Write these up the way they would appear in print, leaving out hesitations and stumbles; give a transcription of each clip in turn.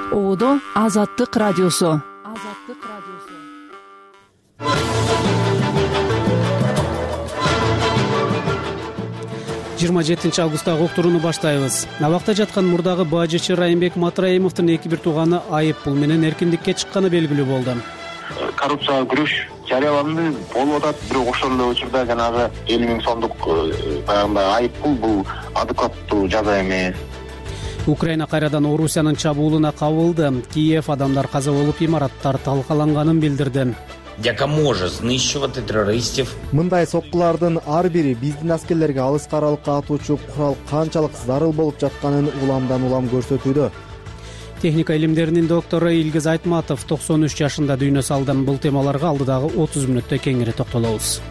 Оодо Азаттык радиосу. 27 августтагы уктурууну баштайбыз. Абакта жаткан мурдагы бажычы Райымбек Матраимовдун эки бир тууганы айып пул менен эркиндикке чыкканы белгилүү болду. Коррупцияга күрөш жарыяланды, болуп атат. Бирок ошол эле учурда жанагы 50.000 сомдук баягындай айып пул бул адекваттуу жаза эмес. Украина кайрадан Орусиянын чабуулуна кабылды. Киев адамдар каза болуп, имараттар талкаланганын билдирди. Яка може знищувати террористів. Мындай соккулардын ар бири биздин аскерлерге алыска аралыкка атуучу курал канчалык зарыл болуп жатканын уламдан улам көрсөтүүдө. Техника илимдеринин доктору Илгиз Айтматов 93 жашында дүйнө салды. Бул темаларга алдыдагы 30 мүнөттө кеңири токтолобуз.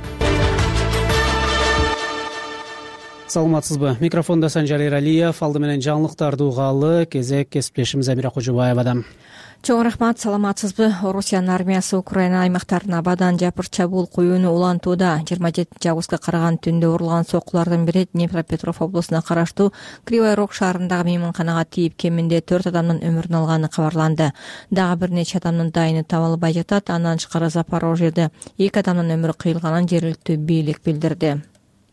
Саламатсызбы? Микрофонда Санжар Эралиев, алды менен жаңылыктарды угалы. Кезек кесиптешим Замира Кожубаевадан. Чоң рахмат, саламатсызбы? Орусиянын армиясы Украина аймактарына абадан жапыр чабуул коюуну улантууда. 27 августка караган түндө урулган соккулардын бири Днепропетров облусуна караштуу Кривой Рог шаарындагы мейманканага тийип, кеминде 4 адамдын өмүрүн алганы кабарланды. Дагы бир нече адамдын дайыны табылбай жатат. Андан тышкары Запорожьеде 2 адамдын өмүрү кыйылганын жергиликтүү бийлик билдирди.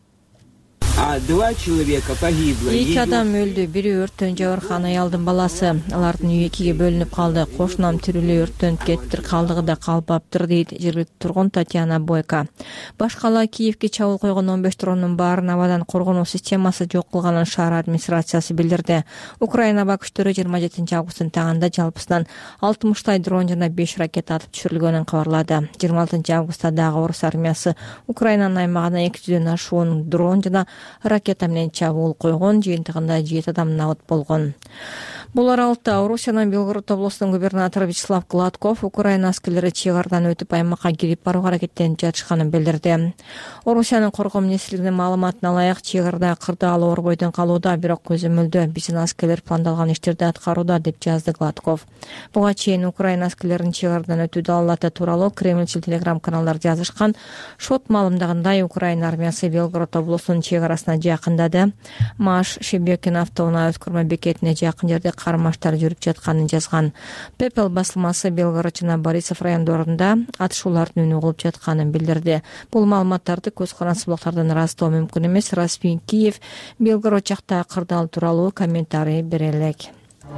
2 человека погибло. 2 адам өлдү, бири өрттөн жабыркан аялдын баласы. Алардын үйү 2-ге бөлүнүп калды. Кошунам тирүүлөй өрттөнүп кетиптир, калдыгы да калбаптыр, дейт жергиликтүү тургун Татьяна Бойко. Башкала Киевге чабуул койгон 15 дронун баарын абадан коргонуу системасы жок кылганын шаар администрациясы билдирди. Украина аба күчтөрү 27 августтун таңында жалпысынан 60 дрон жана 5 ракета атып түшүрүлгөнүн кабарлады. 26 августта дагы Орус армиясы Украинанын аймагына 200дөн ашуун дрон жана ракета менен чабуул койгон, жыйынтыгында 7 адам набыт болгон. Бул аралыкта Орусиянын Белгород облусунун губернатору Вячеслав Гладков Украина аскерлери чек-арадан өтүп аймакка кирип барууга аракеттенип жатышканын билдирди. Орусиянын коргоо министрлигинин маалыматына ылайык, чек-арада кырдаалуу орбойдон калууда, бирок көзөмөлдө биздин аскерлер пландалган иштерди аткарууда, деп жазды Гладков. Буга чейин Украина аскерлеринин чек-арадан өтүү далалаты тууралуу Кремльчил телеграм-каналдар жазышкан. Шот маалымдагандай, Украина армиясы Белгород облусунун чек-арасына жакындады. Маш Шебекин автоунаа өткөрмө бекетине жакын жерде кармаштар жүрүп жатканын жазган. Пепел басылмасы Белгород жана Борисов райондорунда атышуулардын үнү угулуп жатканын билдирди. Бул маалыматтарды көз карандысыз булактардан ырастоо мүмкүн эмес. Расмий Киев Белгород жакта кырдаал тууралуу комментарий бере элек.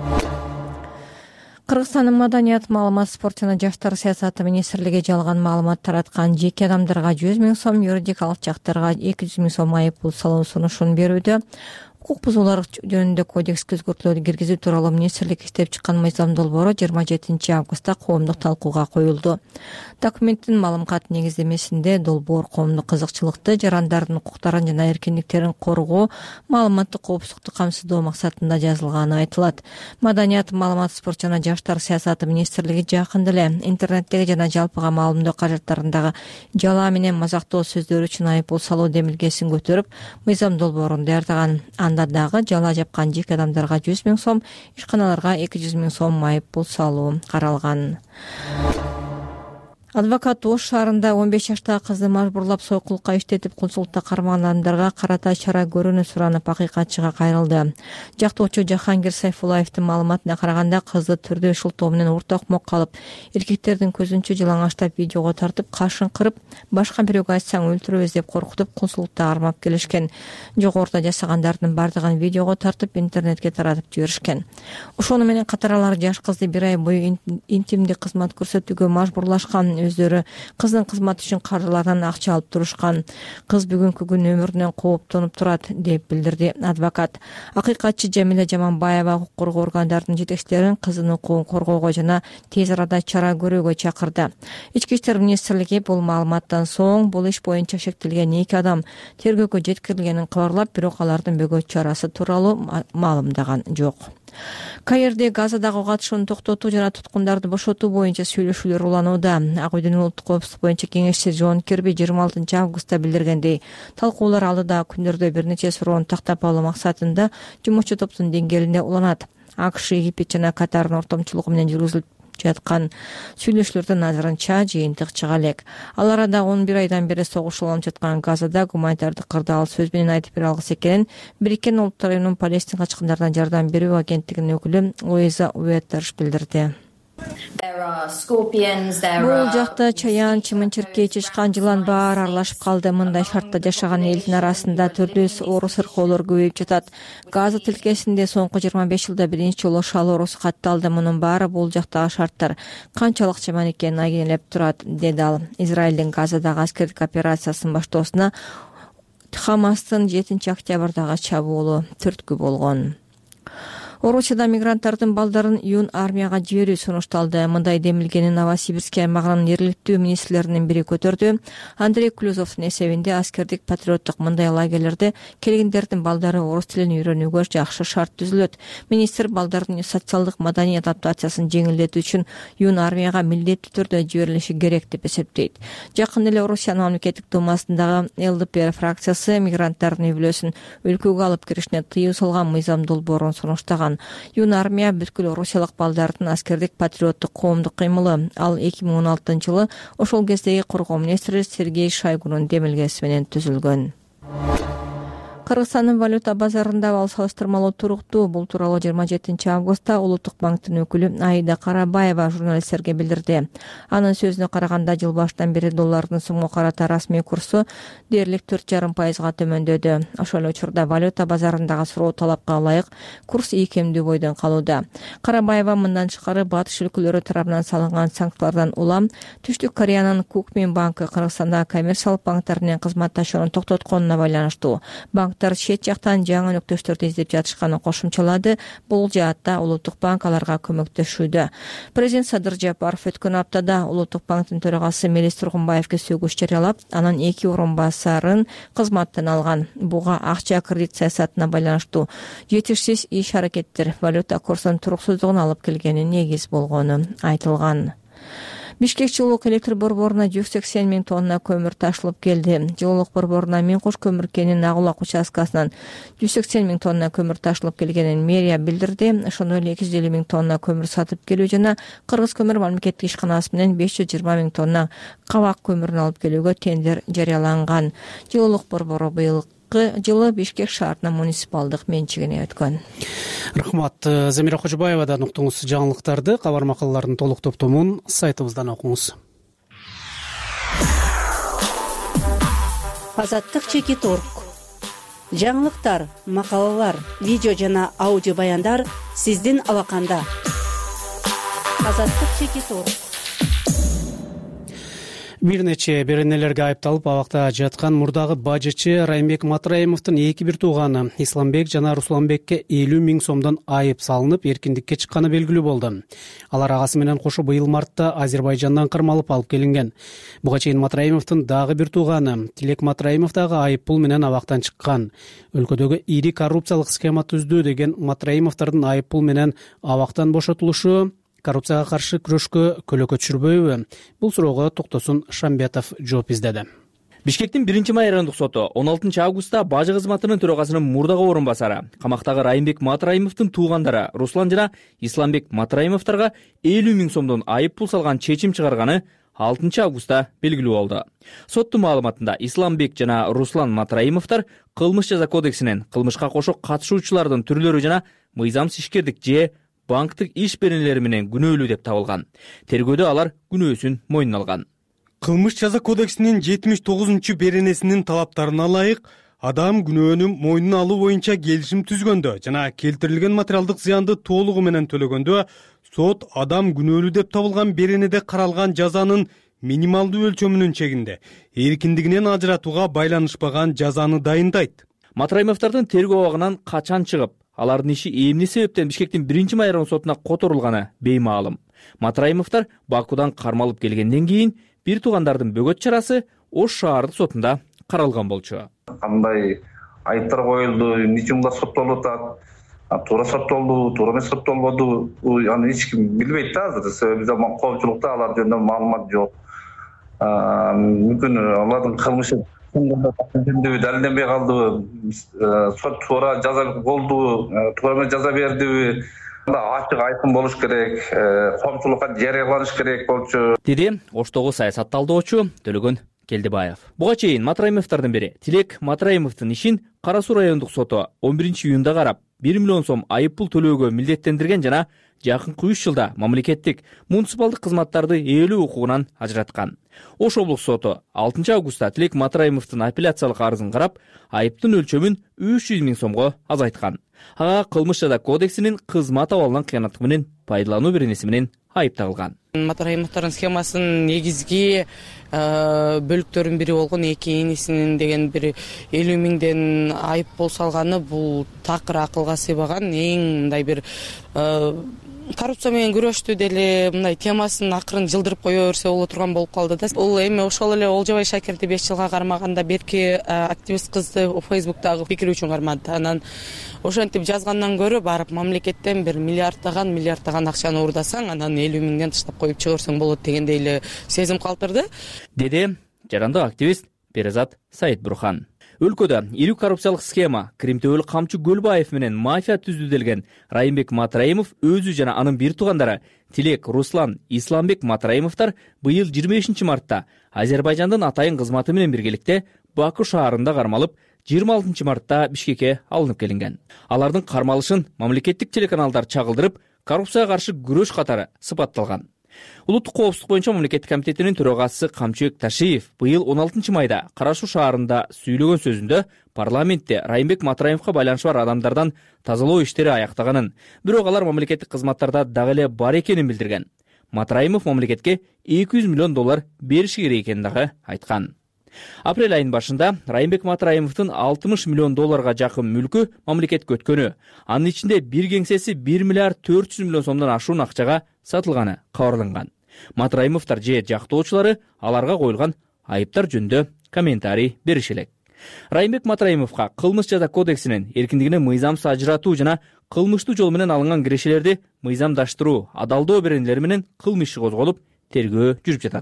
Кыргызстандын маданият, маалымат, спорт жана жаштар саясаты министрлиги жалган маалымат тараткан жеке адамдарга 100.000 сом, юридикалык жактарга 200.000 сом айып пул салуу сунушун берүүдө. Укук бузуулар жөнүндө кодекске өзгөртүүлөр киргизүү тууралуу министрлик иштеп чыккан мыйзам долбоору 27 августта коомдук талкууга коюлду. Документтин маалымат негиздемесинде долбоор коомдук кызыкчылыкты, жарандардын укуктарын жана эркиндиктерин коргоо, маалыматтык коопсуздукту камсыздоо максатында жазылганы айтылат. Маданият, маалымат, спорт жана жаштар саясаты министрлиги жакында эле интернеттеги жана жалпыга маалымдоо каражаттарындагы жала менен мазактоо сөздөр үчүн айып пул салуу демилгесин көтөрүп, мыйзам долбоорун даярдаган. Анда дагы жала жапкан жеке адамдарга 100.000 сом, ишканаларга 200.000 сом айып пул салуу каралган. Адвокат Ош шаарында 15 жаштагы кызды мажбурлап сойкулукка иштетип консултта кармаган адамдарга карата чара көрүүнү суранып акыйкатчыга кайрылды. Жактоочу Жахангир Сайфулаевдин маалыматына караганда, кызды түрдүү шултоо менен уртакмок калып, эркектердин көзүнчө жалаңаштап видеого тартып, кашын кырып, башка бирөөгө айтсаң өлтүрөбүз деп коркутуп, консултта кармап келишкен. Жогоруда жасагандардын бардыгын видеого тартып, интернетке таратып жиберишкен. Ошону менен катар алар жаш кызды 1 ай бою интимдик кызмат көрсөтүүгө мажбурлашкан. Өздөрү кыздын кызматы үчүн каржылардан акча алып турушкан. Кыз бүгүнкү күн өмүрүнөн кооптонуп турат, деп билдирди адвокат. Акыйкатчы Жамиля Жаманбаева укук коргоо органдарынын жетекчилерин кыздын укугун коргоого жана тез арада чара көрүүгө чакырды. Ички иштер министрлиги бул маалыматтан соң бул иш боюнча шектелген 2 адам тергөөгө жеткирилгенин кабарлап, бирок алардын бөгөт чарасы тууралуу маалымдаган жок. Каирде Газадагы катышууну токтотуу жана туткундарды бошотуу боюнча сүйлөшүүлөр уланууда. Ак үйдүн улуттук коопсуздук боюнча кеңешчиси Джон Кирби 26 августта билдиргендей, талкуулар алдыдагы күндөрдө бир нече суроону тактап алуу максатында жумушчу топтун деңгээлинде уланат. АКШ, Египет жана Катардын ортомчулугу менен жаткан сүйлөшүүлөрдөн азырынча жыйынтык чыга элек. Ал арада 11 айдан бери согуш уланып жаткан Газада гуманитардык кырдаал сөз менен айтып бере алгысы экенин Бириккен Улуттар Уюмунун Палестин качкындарына жардам берүү агенттигинин өкүлү Луиза Уэтерш билдирди. Бул жакта чаян, чымын-чиркей, чычкан, жылан баары аралашып калды. Мындай шартта жашаган элдин арасында түрдүү оору сыркоолор көбөйүп жатат. Газа тилкесинде соңку 25 жылда биринчи жолу шал оорусу катталды. Мунун баары бул жактагы шарттар канчалык жаман экенин айгинелеп турат, деди ал. Израилдин Газадагы аскердик операциясынын баштоосуна Хамастын 7 октябрдагы чабуулу түрткү болгон. Орусияда мигранттардын балдарын юун армияга жиберүү сунушталды. Мындай демилгени Новосибирск аймагынын жергиликтүү министрлеринин бири көтөрдү. Андрей Клюзовдун эсебинде аскердик патриоттук мындай лагерлерде келгендердин балдары орус тилин үйрөнүүгө жакшы шарт түзүлөт. Министр балдардын социалдык маданий адаптациясын жеңилдетүү үчүн юун армияга милдеттүү түрдө жиберилиши керек деп эсептейт. Жакын эле Орусиянын мамлекеттик думасындагы ЛДПР фракциясы мигранттардын үй-бүлөсүн өлкөгө алып киришине тыюу салган мыйзам долбоорун сунуштаган. Юун армия бүткүл орусиялык балдардын аскердик патриоттук коомдук кыймылы. Ал 2016-жылы ошол кездеги коргоо министри Сергей Шойгунун демилгеси менен түзүлгөн. Кыргызстандын валюта базарында ал салыштырмалуу туруктуу. Бул тууралуу 27 августта Улуттук банктын өкүлү Аида Карабаева журналисттерге билдирди. Анын сөзүнө караганда жыл башынан бери доллардын сомго карата расмий курсу дээрлик 4,5%га төмөндөдү. Ошол учурда валюта базарындагы суроо талапка ылайык курс ийкемдүү бойдон калууда. Карабаева мындан тышкары батыш өлкөлөрү тарабынан салынган санкциялардан улам Түштүк Кореянын Кукмин банкы Кыргызстандагы коммерциялык банктар менен кызматташууну токтотконуна байланыштуу. Чет жактан жаңы өнөктөштөрдү издеп жатышканын кошумчалады. Бул жаатта Улуттук банк аларга көмөктөшүүдө. Президент Садыр Жапаров өткөн аптада Улуттук банктын төрагасы Мелис Тургунбаевге сөгүш жарыялап, анын 2 орун басарын кызматтан алган. Буга акча кредит саясатына байланыштуу жетишсиз иш-аракеттер валюта курсунун туруксуздугуна алып келгени негиз болгону айтылган. Бишкек жылуулук электр борборуна 180 000 тонна көмүр ташылып келди. Жылуулук борборуна Мен Куш көмүркенин Агулак участкасынан 180 000 тонна көмүр ташылып келгенин мэрия билдирди. Ошондой эле 250 000 тонна көмүр сатып келүү жана Кыргыз көмүр мамлекеттик ишканасы менен 520 000 тонна кабак көмүрүн алып келүүгө тендер жарыяланган. Жылуулук борбору жылы Бишкек шаарынын муниципалдык менчигине өткөн. Рахмат. Замира Кожобаевадан уктуңуз жаңылыктарды. Кабар макалалардын толук топтомун сайтыбыздан окуңуз. Азаттык Чекит.org. Жаңылыктар, макалалар, видео жана аудио баяндар сиздин алаканда. Азаттык Чекит.org. Бир нече беренелерге айыпталып абакта жаткан мурдагы бажычы Райымбек Матраимовдун 2 тууганы Исламбек жана Русланбекке 50 000 сомдон айып салынып, эркиндикке чыкканы белгилүү болду. Алар агасы менен кошо быйыл мартта Азербайжандан кармалып алып келинген. Буга чейин Матраимовдун дагы бир тууганы Тилек Матраимов дагы айып пул менен абактан чыккан. Өлкөдөгү ири коррупциялык схема түздү деген Матраимовдордун айып пул менен абактан бошотулушу коррупцияга каршы күрөшкө көлөкө түшүрбөйбү? Бул суроого Токтосун Шамбетов жооп издеди. Бишкектин 1-май райондук соту 16 августта бажы кызматынын төрагасынын мурдагы орун басары камактагы Райымбек Матраимовдун туугандары Руслан жана Исламбек Матраимовдорго 50 000 сомдон айып пул салган чечим чыгарганы 6 августта белгилүү болду. Соттун маалыматында Исламбек жана Руслан Матраимовдор кылмыш жаза кодексинен кылмышка кошо катышуучулардын түрлөрү жана мыйзамсыз ишкердик же банктык иш беренелери менен күнөөлүү деп табылган. Тергөөдө алар күнөөсүн мойнуна алган. Кылмыш жаза кодексинин 79-беренесинин талаптарына ылайык адам күнөөнүн мойнуна алуу боюнча келишим түзгөндө жана келтирилген материалдык зыянды толугу менен төлөгөндө сот адам күнөөлүү деп табылган беренеде каралган жазанын минималдуу өлчөмүнүн чегинде эркиндигинен ажыратууга байланышпаган жазаны дайындайт. Матраимовдордун тергөө абагынан качан чыгып, алардын иши эмне себептен Бишкектин 1-май райондук сотуна которулганы беймаалым. Матраимовдор Бакудан кармалып келгенден кийин бир туугандардын бөгөт чарасы Ош шаардык сотунда каралган болчу. Кандай айыптар коюлду, эмне улар соттолуп атат, туура соттолду, туура эмес соттолбоду, аны эч ким билбейт да азыр. Себеби коопчулукта алар жөнүндө маалымат жок. Мүмкүн алардын кылмышы далилденбей калдыбы, сот туура жаза болдубу, туура эмес жаза бердиби, ачык айкын болуш керек, коомчулукка жарыяланыш керек болчу, деди Оштогу саясат талдоочу Төлөгөн Келдибаев. Буга чейин Матраимовдордун бири Тилек Матраимовдун ишин Кара Суу райондук соту 11-июнда карап 1 миллион сом айып пул төлөөгө милдеттендирген жана жакынкы 3 жылда мамлекеттик муниципалдык кызматтарды ээлөө укугунан ажыраткан. Ош облустук соту 6 августта Тилек Матраимовдун апелляциялык арызын карап, айыптын өлчөмүн 300 миң сомго азайткан. Ага кылмыш жаза кодексинин кызмат абалынан кыянаттык менен пайдалануу беренеси менен айып тагылган. Матраимовдордун схемасынын негизги бөлүктөрүнүн бири болгон эки инисинин деген бир 50 миңден айып пул салганы бул такыр акылга сыйбаган, эң мындай бир коррупция менен күрөштү деле мындай темасын акырын жылдырып кое берсе боло турган болуп калды да. Бул эми ошол эле Олжобай Шакирди 5 жылга кармаганда берки активист кызды Фейсбуктагы пикири үчүн кармады. Анан ошентип жазгандан көрө барып мамлекеттен бир миллиардтаган акчаны уурдасаң, анан 50 миңден таштап коюп чыгырсаң болот дегендей эле сезим калтырды, деди жарандык активист Перизат Саидбурхан. Өлкөдө ири коррупциялык схема Кримтөбөл Камчы Көлбаев менен мафия түздү Райымбек Матраимов өзү жана анын бир туугандары Тилек, Руслан, Исламбек Матраимовдор быйыл 25 мартта Азербайжандын атайын кызматы менен биргеликте Баку шаарында кармалып, 26 мартта Бишкекке алынып келинген. Алардын кармалышын мамлекеттик телеканалдар чагылдырып, коррупцияга каршы күрөш катары сыпатталган. Улуттук коопсуздук боюнча мамлекеттик комитетинин төрагасы Камчыбек Ташиев быйыл 16 майда Кара Суу шаарында сүйлөгөн сөзүндө парламентте Райымбек Матраимовго байланышы бар адамдардан тазалоо иштери аяктаганын, бирок алар мамлекеттик кызматтарда дагы эле бар экенин билдирген. Матраимов мамлекетке $200 миллион бериши керек экенин дагы айткан. Апрель айынын башында Райымбек Матраимовдун $60 миллион жакын мүлкү мамлекетке өткөнү, анын ичинде бир кеңсеси 1 миллиард 400 миллион сомдон ашуун акчага сатылганы кабарланган. Матраимовдор же жактоочулары аларга коюлган айыптар жөнүндө комментарий бериши элек. Райымбек Матраимовго кылмыш жаза кодексинин эркиндигине мыйзамсыз ажыратуу жана кылмыштуу жол менен алынган кирешелерди мыйзамдаштыруу, адалдоо беренелери менен кылмыш иши козголуп, тергөө жүрүп жатат.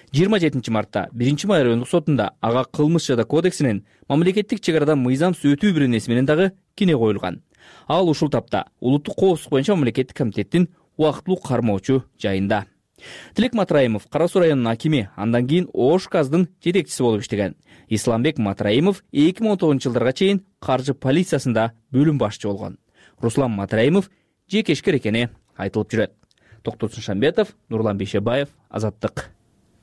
27 мартта 1-Май райондук сотунда ага кылмыш жаза кодексинин мамлекеттик чек арадан мыйзамсыз өтүү беренеси менен дагы кине коюлган. Ал ушул тапта улуттук коопсуздук боюнча мамлекеттик комитеттин убактылуу кармоочу жайында. Тилек Матраимов Кара Суу районунун акими, андан кийин Ош газдын жетекчиси болуп иштеген. Исламбек Матраимов 2019 жылдарга чейин каржы полициясында бөлүм башчы болгон. Руслан Матраимов жекешкер экени айтылып жүрөт. Токтосун Шамбетов, Нурлан Бейшебаев, Азаттык.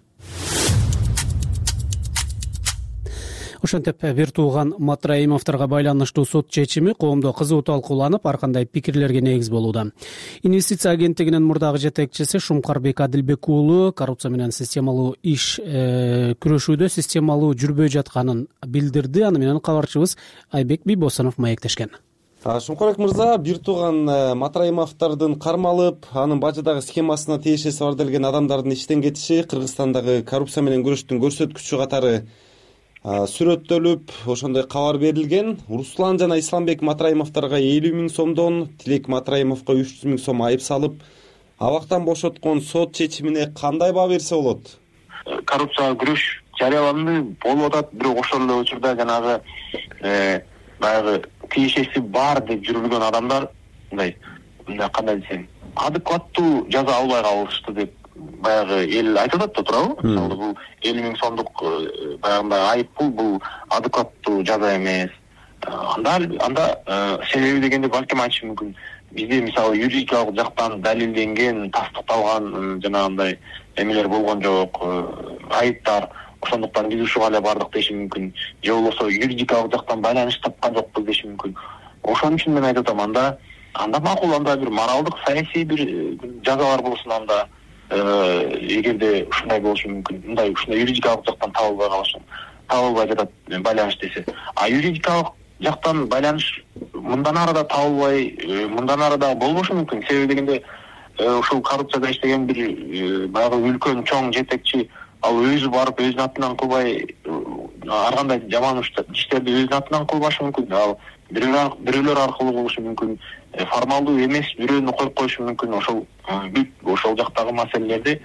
Ошентип бир тууган Матраимовдорго байланыштуу сот чечими коомдо кызуу талкууланып, ар кандай пикирлерге негиз болууда. Инвестиция агенттигинин мурдагы жетекчиси Шумкарбек Адилбек уулу коррупция менен системалуу иш күрөшүүдө системалуу жүрбөй жатканын билдирди. Аны менен кабарчыбыз Айбек Бийбосунов маектешкен. Шумкарбек мырза, бир тууган Матраимовдордун кармалып, анын бажыдагы схемасына тиешеси бар делген адамдардын иштен кетиши Кыргызстандагы коррупция менен күрөштүн көрсөткүчү катары сүрөттөлүп, ошондой кабар берилген. Руслан жана Исламбек Матраимовдорго 50 миң сомдон, Тилек Матраимовго 300 миң сом айып салып, абактан бошоткон сот чечимине кандай баа берсе болот? Коррупцияга күрөш жарыяланды, болуп атат, бирок ошол эле учурда жанагы баягы тиешеси бар деп жүрүлгөн адамдар мындай кандай десем, адекваттуу жаза албай калышты деп баягы эл айтып атат да, туурабы? Мисалы бул 50 миң сомдук баягындай айып бул адекваттуу жаза эмес. Анда себеби дегенде балким айтышы мүмкүн. Бизде мисалы юридикалык жактан далилденген, тастыкталган жанагындай эмелер болгон жок, айыптар. Ошондуктан биз ушуга эле бардык деши мүмкүн. Же болбосо юридикалык жактан байланыш тапкан жокпуз деши мүмкүн. Ошон үчүн мен айтып атам, анда макул, анда бир моралдык, саясий бир жазалар болсун анда. Эгерде ушундай болушу мүмкүн, мындай ушундай юридикалык жактан табылбай жатат байланыш десе. А юридикалык жактан байланыш мындан ары да табылбай, мындан ары да болбошу мүмкүн. Себеби дегенде ушул коррупцияда иштеген бир баягы үлкөн чоң жетекчи, ал өзү барып өзүнүн атынан кылбай, ар кандай жаман иштерди өзүнүн атынан кылбашы мүмкүн. Ал бирөөлөр аркылуу болушу мүмкүн, формалдуу эмес бирөөнү коюп коюшу мүмкүн. Ошол жактагы маселелерди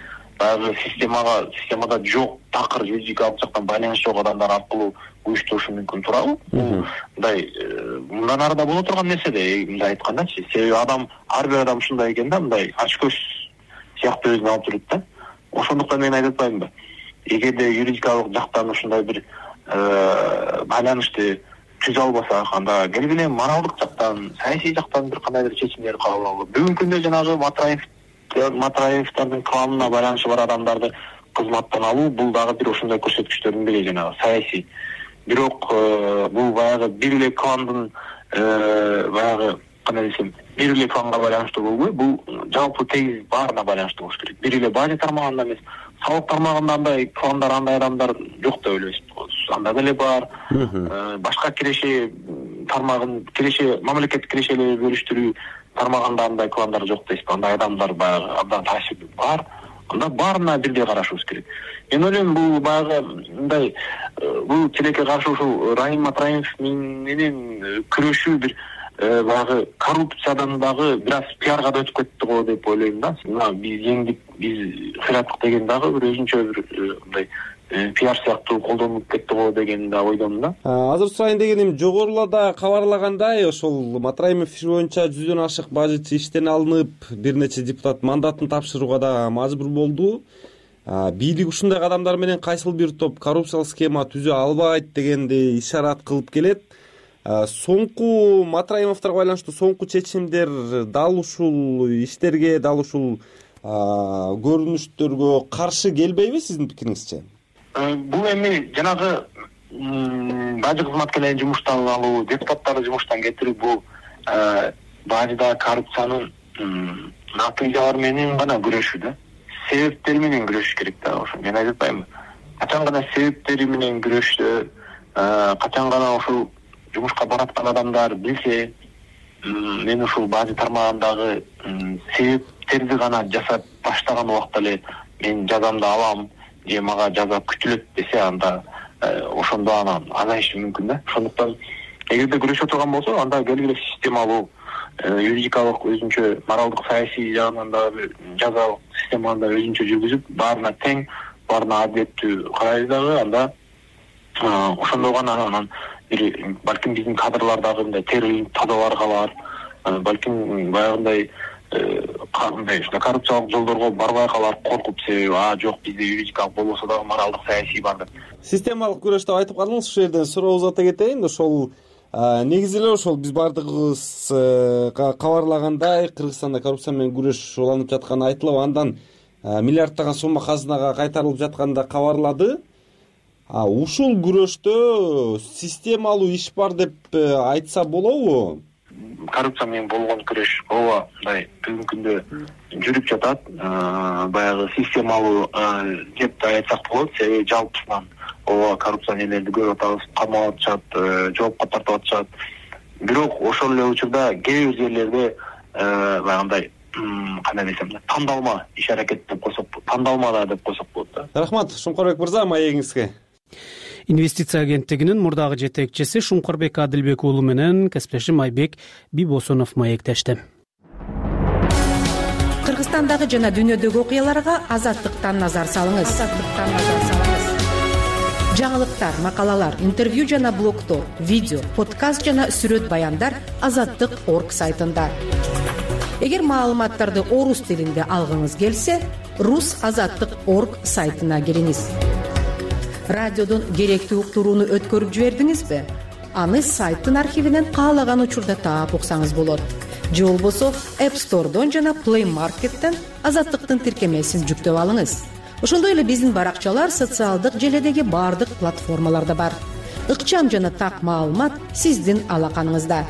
баягы системада жок такыр юридикалык жактан байланыш жок адамдар аркылуу уюштурушу мүмкүн туурабы? Бул мындай мындан арыда боло турган нерсе да, мындай айткандачы. Себеби ар бир адам ушундай экен да, мындай ачкөз сыяктуу өзүн алып жүрөт да. Ошондуктан мен айтып атпаймынбы? Эгерде юридикалык жактан ушундай бир байланышты түзө албасак, анда келгиле моралдык жактан, саясий жактан бир кандайдыр чечимдер кабыл алып. Бүгүнкү күндө жанагы Матраевдин кылымына байланышы бар адамдарды кызматтан алуу, бул дагы бир ошондой көрсөткүчтөрдүн бири, жанагы саясий. Бирок бул баягы бир эле кландын баягы кандай десем, бир эле кланга байланыштуу болбой, бул жалпы тегиз баарына байланыштуу болуш керек. Бир эле бажы тармагында эмес, салык тармагында андай кландар, андай адамдар жок деп ойлойбуз. Анда деле бар. Башка киреше тармагын, мамлекеттик кирешелерди бөлүштүрүү тармагында андай кландар жок дейсиз. Андай адамдар баягы абдан таасирдүү бар. Анда баарына бирдей карашыбыз керек. Мен ойлойм, бул баягы мындай бул тилекке каршы ушул Райым Матраимов менен күрөшүү бир баягы коррупциядан дагы бир аз пиарга да өтүп кетти го деп ойлойм да. Биз жеңдик, биз кыйраттык деген дагы бир өзүнчө бир мындай пиар сыяктуу колдонуп кетти го деген да ойдомун да. Азыр сурайын дегеним, жогоруларда кабарлагандай ошол Матраимов иши боюнча 100дөн ашык бажычы иштен алынып, бир нече депутат мандатын тапшырууга да мажбур болду. Бийлик ушундай адамдар менен кайсыл бир топ коррупциялык схема түзө албайт дегенди ишарат кылып келет. Соңку Матраимовторго байланыштуу соңку чечимдер дал ушул иштерге, дал ушул көрүнүштөргө каршы келбейби сиздин пикириңизче? Бул эми жанагы бажы кызматкерлерин жумуштан алуу, депутаттарды жумуштан кетирүү, бул бажыда коррупциянын натыйжалары менен гана күрөшүү да. Себептери менен күрөшүш керек да. Ошо мен айтып атпаймынбы? Качан гана себептери менен күрөшсө, качан гана ушул жумушка бараткан адамдар билсе, мен ушул бажы тармагындагы себептерди гана жасап баштаган убакта эле мен жазамды алам, же мага жаза күтүлөт десе, анда ошондо анан азайышы мүмкүн да. Ошондуктан эгерде күрөшө турган болсо, анда келгиле системалуу, юридикалык өзүнчө моралдык, саясий жагынан дагы жазалык системаны өзүнчө жүргүзүп, баарына тең, баарына адилеттүү карайбыз дагы, анда ошондо гана анан балким биздин кадрлардагы мындай террорлук тазалар калар, балким баягындай коррупциялык жолдорго барбай калар, коркуп, себеби жок, бизде юридикалык болбосо дагы моралдык, саясий бар деп. Системалык күрөш деп айтып калдыңыз, ушул жерден суроо узата кетейин. Ошол негизи эле ошол биз баардыгыбыз кабарлагандай, Кыргызстанда коррупция менен күрөш уланып жатканы айтылып, андан миллиарддаган сумма казынага кайтарылып жатканы да кабарлады. Ушул күрөштө системалуу иш бар деп айтса болобу? Коррупция менен болгон күрөш ооба мындай бүгүнкү күндө жүрүп жатат. Баягы системалуу деп айтсак болот, себеби жалпысынан ооба коррупция нелерди көрүп атабыз, камалып атышат, жоопко тартып атышат. Бирок ошол эле учурда кээ бир жерлерде баягындай кандай десем, тандалма иш аракет деп койсок, тандалма деп койсок болот да. Рахмат, Шумкарбек мырза, маегиңизге. Инвестиция агенттигинин мурдагы жетекчиси Шумкарбек Адилбек уулу менен кесиптешим Айбек Бибосунов маектешти. Кыргызстандагы жана дүйнөдөгү окуяларга Азаттыктан назар салыңыз. Жаңылыктар, макалалар, интервью жана блогтор, видео, подкаст жана сүрөт баяндар Азаттык.орг сайтында. Эгер маалыматтарды орус тилинде алгыңыз келсе, rusazаттык.орг сайтына кириңиз. Радиодон керектүү уктурууну өткөрүп жибердиңизби? Аны сайттын архивинен каалаган учурда таап уксаңыз болот. Же болбосо App Store'дон жана Play Market'тен Азаттыктын тиркемесин жүктөп алыңыз. Ошондой эле биздин баракчалар социалдык желедеги бардык платформаларда бар. Ыкчам жана так маалымат сиздин алаканыңызда.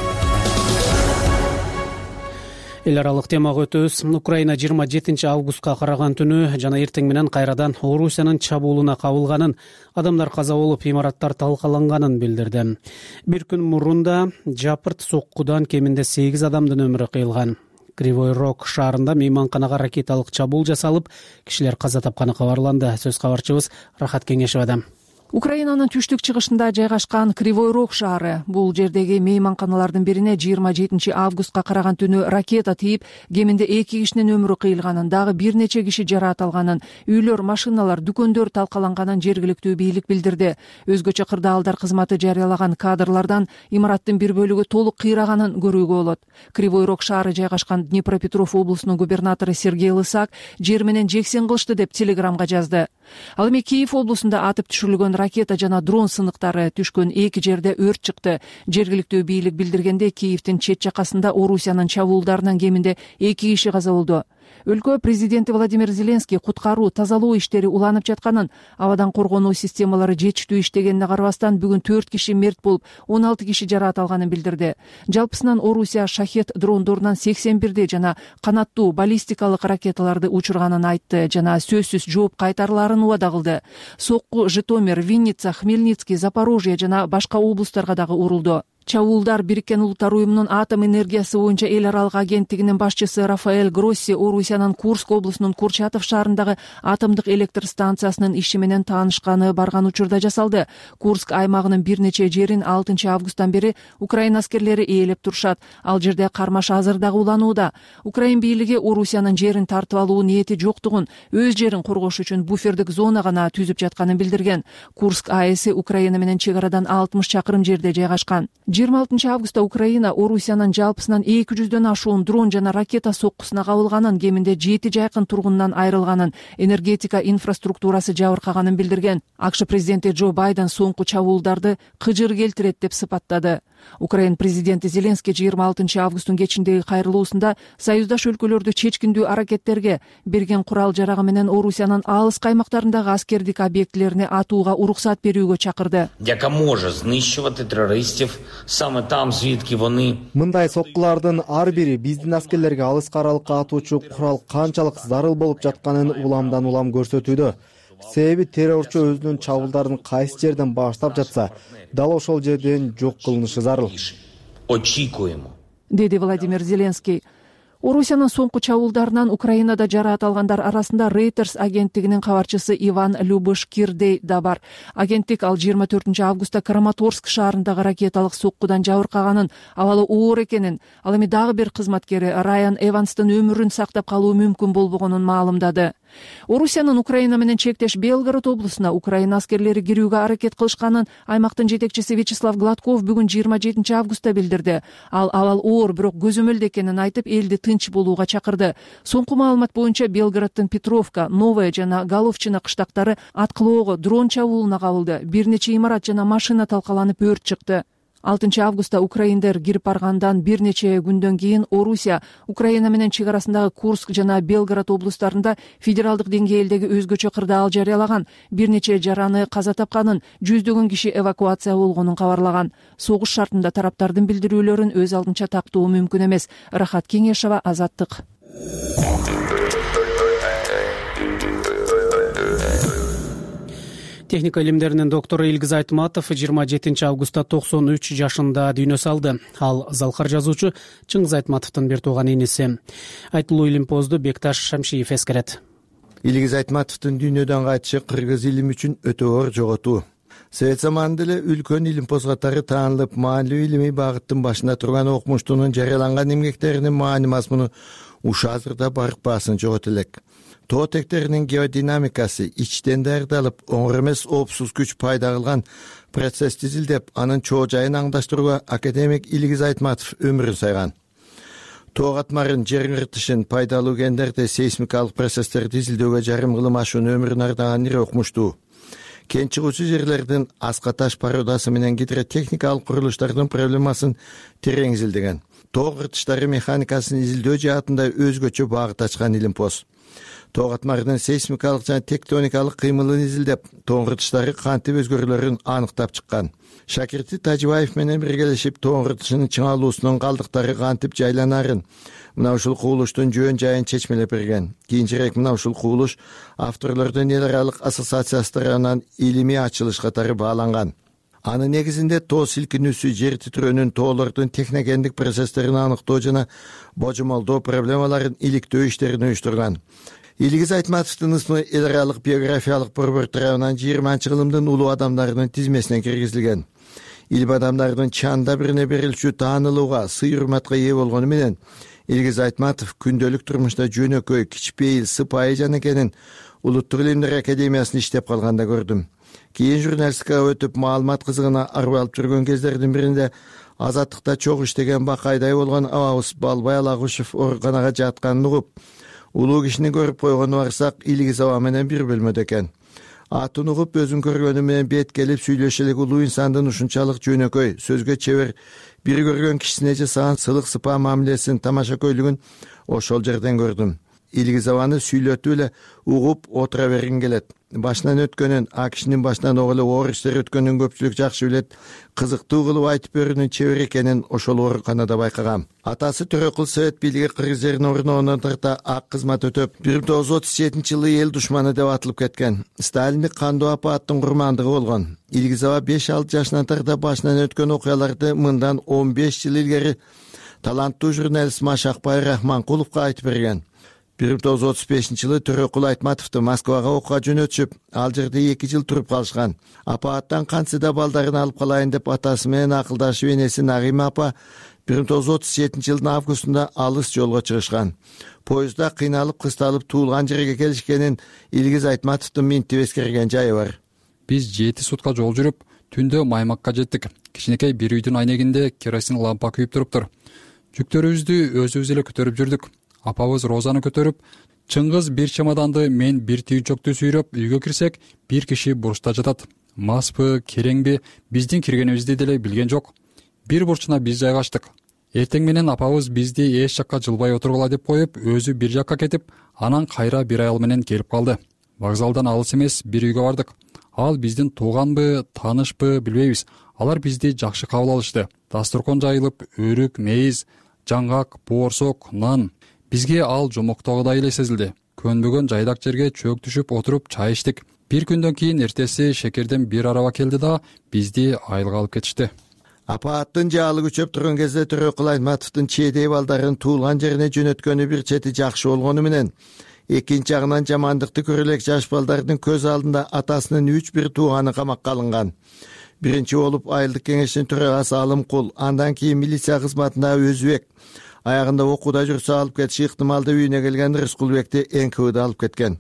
Эл аралык темага өтөбүз. Украина 27 августка караган түнү жана эртең менен кайрадан Орусиянын чабуулуна кабылганын, адамдар каза болуп, имараттар талкаланганын билдирди. Бир күн мурун да жапырт соккудан кеминде 8 адамдын өмүрү кыйылган. Кривой Рог шаарында мейманканага ракеталык чабуул жасалып, кишилер каза тапканы кабарланды. Сөз кабарчыбыз Рахат Кеңешевадан. Украинанын түштүк чыгышында жайгашкан Кривой Рог шаары. Бул жердеги мейманканалардын бирине 27 августка караган түнү ракета тийип, кеминде 2 кишинин өмүрү кыйылганын, дагы бир нече киши жараат алганын, үйлөр, машиналар, дүкөндөр талкаланганын жергиликтүү бийлик билдирди. Өзгөчө кырдаалдар кызматы жарыялаган кадрлардан имараттын бир бөлүгү толук кыйраганын көрүүгө болот. Кривой Рог шаары жайгашкан Днепропетров облусунун губернатору Сергей Лысак жер менен жексен кылышты деп телеграмга жазды. Ал эми Киев облусунда атып түшүрүлгөн ракета жана дрон сыныктары түшкөн 2 жерде өрт чыкты. Жергиликтүү бийлик билдиргенде, Киевдин чет жакасында Орусиянын чабуулдарынан кеминде 2 киши каза болду. Өлкө президенти Владимир Зеленский куткаруу, тазалоо иштери уланып жатканын, абадан коргонуу системалары жетиштүү иштегенине карабастан бүгүн 4 киши мерт болуп, 16 киши жараат алганын билдирди. Жалпысынан Орусия шахет дрондорунан 81 жана канаттуу баллистикалык ракеталарды учурганын айтты жана сөзсүз жооп кайтарыларын убада кылды. Сокку Житомир, Винница, Хмельницкий, Запорожье жана башка облустарга дагы урулду. Чабуулдар Бириккен Улуттар уюмунун атом энергиясы боюнча эл аралык агенттигинин башчысы Рафаэль Гросси Орусиянын Курск облусунун Курчатов шаарындагы атомдук электр станциясынын иши менен таанышканы барган учурда жасалды. Курск аймагынын бир нече жерин 6 августтан бери Украина аскерлери ээлеп турушат. Ал жерде кармаш азыр дагы уланууда. Украин бийлиги Орусиянын жерин тартып алуу ниети жоктугун, өз жерин коргош үчүн буфердик зона гана түзүп жатканын билдирген. Курск АЭСи Украина менен чек арадан 60 чакырым жерде жайгашкан. 26 августта Украина Орусиянын жалпысынан 200дөн ашуун дрон жана ракета соккусуна кабылганын, кеминде 7 жайкын тургунунан айрылганын, энергетика инфраструктурасы жабыркаганын билдирген. АКШ президенти Джо Байден соңку чабуулдарды кыжыр келтирет деп сыпаттады. Украин президенти Зеленский 26 августтун кечиндеги кайрылуусунда союздаш өлкөлөрдү чечкиндүү аракеттерге, берген курал жарагы менен Орусиянын алыс каймактарындагы аскердик объектилерине атууга уруксат берүүгө чакырды. Яка може знищувати терористів саме там, звідки вони. Мындай соккулардын ар бири биздин аскерлерге алыска аралыкка атуучу курал канчалык зарыл болуп жатканын уламдан улам көрсөтүүдө. Себеби террорчу өзүнүн чабуулдарын кайсы жерден баштап жатса, дал ошол жерден жок кылынышы зарыл. Очікуємо, деди Владимир Зеленский. Орусиянын соңку чабуулдарынан Украинада жараат алгандар арасында Reuters агенттигинин кабарчысы Иван Любыш-Кирдей да бар. Агенттик ал 24 августта Краматорск шаарындагы ракеталык соккудан жабыркаганын, абалы оор экенин, ал эми дагы бир кызматкери Райан Эванстын өмүрүн сактап калуу мүмкүн болбогонун маалымдады. Орусиянын Украина менен чектеш Белгород облусуна Украина аскерлери кирүүгө аракет кылышканын аймактын жетекчиси Вячеслав Гладков бүгүн 27 августта билдирди. Ал абал оор, бирок көзөмөлдө экенин айтып, элди тынч болууга чакырды. Соңку маалымат боюнча Белгороддун Петровка, Новая жана Головчина кыштактары аткылоого, дрон чабуулуна кабылды. Бир нече имарат жана машина талкаланып өрт чыкты. 6 августта украиндер кирип баргандан бир нече күндөн кийин Орусия Украина менен чек арасындагы Курск жана Белгород облустарында федералдык деңгээлдеги өзгөчө кырдаал жарыялаган, бир нече жараны каза тапканын, жүздөгөн киши эвакуация болгонун кабарлаган. Согуш шартында тараптардын билдирүүлөрүн өз алдынча тактоо мүмкүн эмес. Рахат Кеңешова, Азаттык. Техника илимдеринин доктору Илгиз Айтматов 27 августта 93 жашында дүйнө салды. Ал залкар жазуучу Чыңгыз Айтматовдун бир тууган иниси. Айтылуу илимпозду Бекташ Шамшиев эскерет. Илгиз Айтматовдун дүйнөдөн кайтышы кыргыз илими үчүн өтө оор жоготуу. Совет заманында эле үлкөн илимпоз катары таанылып, маанилүү илимий багыттын башында турган окумуштунун жарыяланган эмгектеринин маани мазмуну ушу азырда барк баасын жогото элек. Тоо тектеринин геодинамикасы ичтен даярдалып, оңор эмес оопсуз күч пайда кылган процессти изилдеп, анын чоо жайын аңдаштырууга академик Илгиз Айтматов өмүрүн сайган. Тоо катмарын, жер ыртышын, пайдалуу кендерде сейсмикалык процесстерди изилдөөгө жарым кылым ашуун өмүрүн ардаган ири окумуштуу. Кен чыгуучу жерлердин аска таш породасы менен гидротехникалык курулуштардын проблемасын терең изилдеген. Тоо ыртыштары механикасын изилдөө жаатында өзгөчө багыт ачкан илимпоз. Тоо катмарынын сейсмикалык жана тектоникалык кыймылын изилдеп, тоо ыртыштары кантип өзгөрүүлөрүн аныктап чыккан. Шакирти Тажибаев менен биргелешип, тоо ыртышынын чыңалуусунун калдыктары кантип жайланарын, мына ушул кубулуштун жөн жайын чечмелеп берген. Кийинчерээк мына ушул кубулуш авторлордун эл аралык ассоциациясы тарабынан илимий ачылыш катары бааланган. Анын негизинде тоо силкинүүсү, жер титирөөнүн, тоолордун техногендик процесстерин аныктоо жана божомолдоо проблемаларын иликтөө иштерин уюштурган. Илгиз Айтматовдун ысмы эл аралык биографиялык борбор тарабынан 20-жылымдын улуу адамдарынын тизмесине киргизилген. Илим адамдардын чанда бирине берилчү таанылууга, сый-урматка ээ болгону менен Илгиз Айтматов күндөлүк турмушта жөнөкөй, кичпейил, сыпайы жан экенин Улуттук илимдер академиясында иштеп калганда көрдүм. Кийин журналистикага өтүп, маалымат кызыгына арбалып жүргөн кездердин биринде Азаттыкта чогуу иштеген бакайдай болгон абабыз Балбай Алагушев ооруканага жатканын угуп, улуу кишини көрүп койгону барсак, Илгиз аба менен бир бөлмөдө экен. Атын угуп, өзүн көргөнү менен бет келип сүйлөшө элек улуу инсандын ушунчалык жөнөкөй, сөзгө чебер, бир көргөн кишисине жасаган сылык сыпа мамилесин, тамашакөйлүгүн ошол жерден көрдүм. Илгиз абаны сүйлөтүп эле угуп отура бергим келет. Башынан өткөнүн, а кишинин башынан огуле оор иштер өткөнүн көпчүлүк жакшы билет. Кызыктуу кылып айтып берүүнүн чебер экенин ошол ооруканада байкагам. Атасы Төрөкул Совет бийлиги кыргыз жерин орногондон тарта ак кызмат өтөп, 1937-жылы эл душманы деп атылып кеткен. Сталиндик кандуу апааттын курмандыгы болгон. Илгиз аба 5-6 жашынан тарта башынан өткөн окуяларды мындан 15 жыл илгери таланттуу журналист Машакбай Рахманкуловго айтып берген. 1935-жылы Төрөкул Айтматовду Москвага окууга жөнөтүшүп, ал жерде 2 жыл туруп калышкан. Апааттан кантсе да балдарын алып калайын деп атасы менен акылдашып, энеси Нагима апа 1937-жылдын августунда алыс жолго чыгышкан. Поездда кыйналып, кысталып туулган жерге келишкенин Илгиз Айтматовдун минтип эскерген жайы бар. Биз 7 сутка жол жүрүп, түндө Маймакка жеттик. Кичинекей бир үйдүн айнегинде керосин лампа күйүп туруптур. Жүктөрүбүздү өзүбүз эле көтөрүп жүрдүк. Апабыз розаны көтөрүп, Чыңгыз бир чемоданды, мен бир түйүнчөктү сүйрөп үйгө кирсек, бир киши бурчта жатат. Маспы, кереңби, биздин киргенибизди деле билген жок. Бир бурчуна биз жайгаштык. Эртең менен апабыз бизди эч жакка жылбай отургула деп коюп, өзү бир жакка кетип, анан кайра бир аял менен келип калды. Вокзалдан алыс эмес бир үйгө бардык. Ал биздин тууганбы, таанышпы билбейбиз. Алар бизди жакшы кабыл алышты. Дасторкон жайылып, өрүк, мейиз, жаңгак, боорсок, нан. Бизге ал жомоктогудай эле сезилди. Көнбөгөн жайдак жерге чөк түшүп отуруп чай иштик. Бир күндөн кийин эртеси шекерден бир араба келди да бизди айылга алып кетишти. Апааттын жаалы күчөп турган кезде Төрөкул Айтматовдун чейдей балдарын туулган жерине жөнөткөнү бир чети жакшы болгону менен, экинчи жагынан жамандыкты көрө элек жаш балдардын көз алдында атасынын 3 тууганы камакка алынган. Биринчи болуп айылдык кеңештин төрагасы Алымкул, андан кийин милиция кызматында Өзбек, аягында окууда жүрсө алып кетиши ыктымалды үйүнө келген Рыскулбекти НКВД алып кеткен.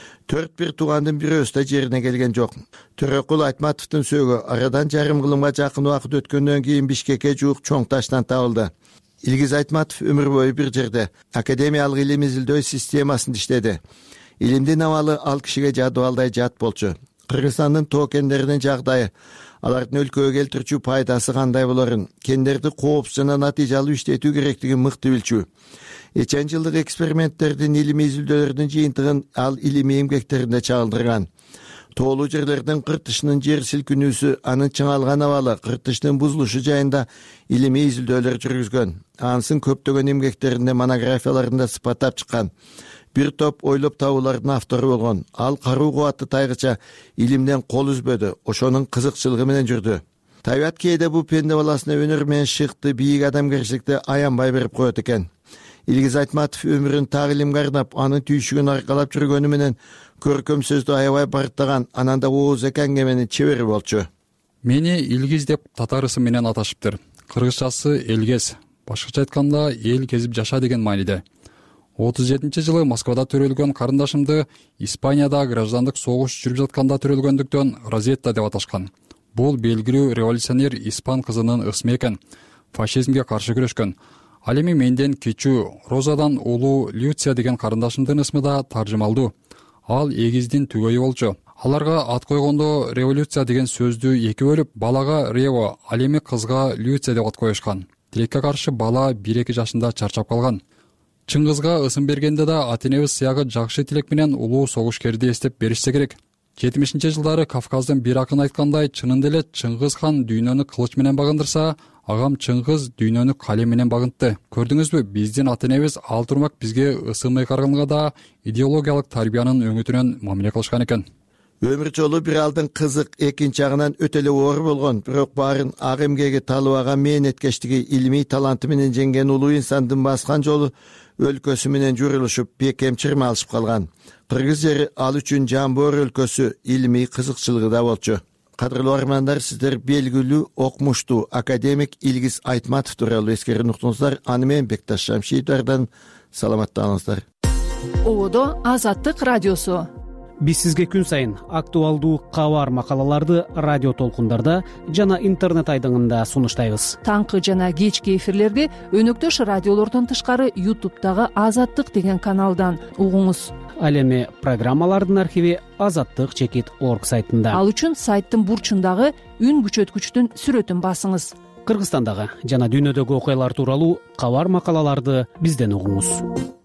4 туугандын бирөөсү да жерине келген жок. Төрөкул Айтматовдун сөөгү арадан жарым кылымга жакын убакыт өткөндөн кийин Бишкекке жуук чоң таштан табылды. Илгиз Айтматов өмүр бою бир жерде академиялык илим изилдөө системасында иштеди. Илимдин абалы ал кишиге жадыбалдай жат болчу. Кыргызстандын тоо кендеринин жагдайы, алардын өлкөгө келтирчү пайдасы кандай болорун, кендерди коопсуз жана натыйжалуу иштетүү керектигин мыкты билчү. Эчен жылдык эксперименттердин, илимий изилдөөлөрдүн жыйынтыгын ал илимий эмгектеринде чагылдырган. Тоолуу жерлердин кыртышынын жер силкинүүсү, анын чыңалган абалы, кыртыштын бузулушу жайында илимий изилдөөлөр жүргүзгөн. Ансын көптөгөн эмгектеринде, монографияларында сыпаттап чыккан. Бир топ ойлоп табуулардын автору болгон. Ал каруу кубаты тайгыча илимден кол үзбөдү, ошонун кызыкчылыгы менен жүрдү. Табиат кээде бул пенде баласына өнөр менен шыкты, бийик адамгерчиликти аянбай берип коет экен. Илгиз Айтматов өмүрүн так илимге арнап, анын түйшүгүн аркалап жүргөнү менен көркөм сөздү аябай барктаган, анан да ооз эки аңгеменин чебери болчу. Мени Илгиз деп татарысы менен аташыптыр. Кыргызчасы Элгез. Башкача айтканда эл кезип жаша деген мааниде. 37-жылы Москвада төрөлгөн карындашымды Испанияда граждандык согуш жүрүп жатканда төрөлгөндүктөн Розетта деп аташкан. Бул белгилүү революционер испан кызынын ысмы экен. Фашизмге каршы күрөшкөн. Ал эми менден кичүү Розадан улуу Люция деген карындашымдын ысмы да таржымалдуу. Ал эгиздин түгөйү болчу. Аларга ат койгондо революция деген сөздү эки бөлүп, балага Рево, ал эми кызга Люция деп ат коюшкан. Тилекке каршы бала 1-2 жашында чарчап калган. Чыңгызга ысым бергенде да ата-энебиз сыягы жакшы тилек менен улуу согушкерди эстеп беришсе керек. 70-жылдары Кавказдын бир акыны айткандай, чынында эле Чыңгыз хан дүйнөнү кылыч менен багындырса, агам Чыңгыз дүйнөнү калем менен багынтты. Көрдүңүзбү, биздин ата-энебиз ал турмак бизге ысымый карганга да идеологиялык тарбиянын өңүтүнөн мамиле кылышкан экен. өмүр жолу бир алдын кызык, экинчи жагынан өтө эле оор болгон, бирок баарын ак эмгеги талыбаган мээнеткечтиги, илимий таланты менен жеңген улуу инсандын баскан жолу өлкөсү менен журулушуп, бекем чырмалышып калган. Кыргыз жери ал үчүн жамбоор өлкөсү, илимий кызыкчылыгы да болчу. Кадырлуу армандар, сиздер белгилүү окумуштуу академик Илгиз Айтматов тууралуу эскерин уктуңуздар. Аны менен Бекташ Шамшиевдардан саламаттаныңыздар. Ободо Азаттык радиосу. Биз сизге күн сайын актуалдуу кабар макалаларды радио толкундарда жана интернет айдыңында сунуштайбыз. Таңкы жана кечки эфирлерди өнөктөш радиолордон тышкары YouTube'дагы Азаттык деген каналдан угуңуз. Ал эми программалардын архиви azattyk.org сайтында. Ал үчүн сайттын бурчундагы үн күчөткүчтүн сүрөтүн басыңыз. Кыргызстандагы жана дүйнөдөгү окуялар тууралуу кабар макалаларды бизден угуңуз.